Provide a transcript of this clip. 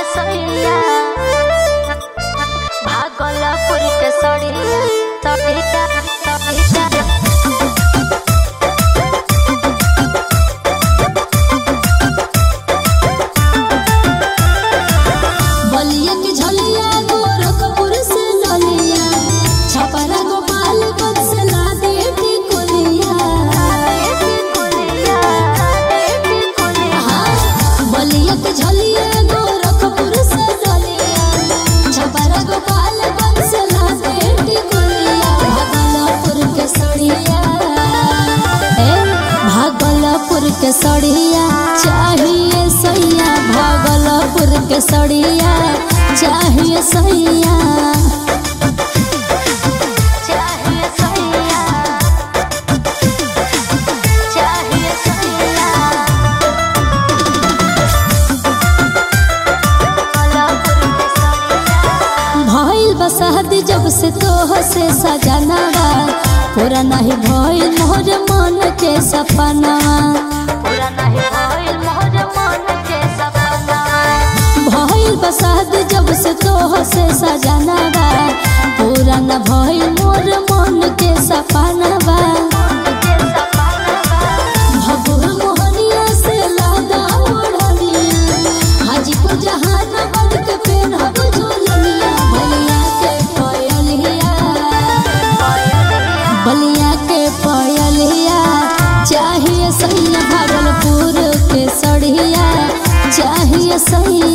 सैया भागलपुर के सड़िया सड़िया सड़िया बलिया के झलिया गोरखपुर से ललिया छपरा गोपालगंज से लादे टिकुलिया बलिया के झलिया गोरखपुर से ललिया छपरा गोपालगंज से लादे टिकुलिया भागलपुर के सड़िया भागलपुर के सड़िया चाहिए सैया भागलपुर के सड़िया चाहिए सैया चाहिए सैया चाहिए सैया भागलपुर के सड़िया भइल बसादी जब से तोह से सजनवा पूरा नहीं भइल मोर मन के सपना पूरा नहीं भइल मोर मन के सपना भइल बसादी जब से तोह से सजनवा पूरा न भइल मोर मन के सपनवा भगुर मोहनिया से लादा ओढ़निया हाजीपुर जहानाबाद के पेनहब झोलनिया भैया के पयलिया बलिया के पयलिया चाहिए सैया भागलपुर के सड़िया चाहिए सैया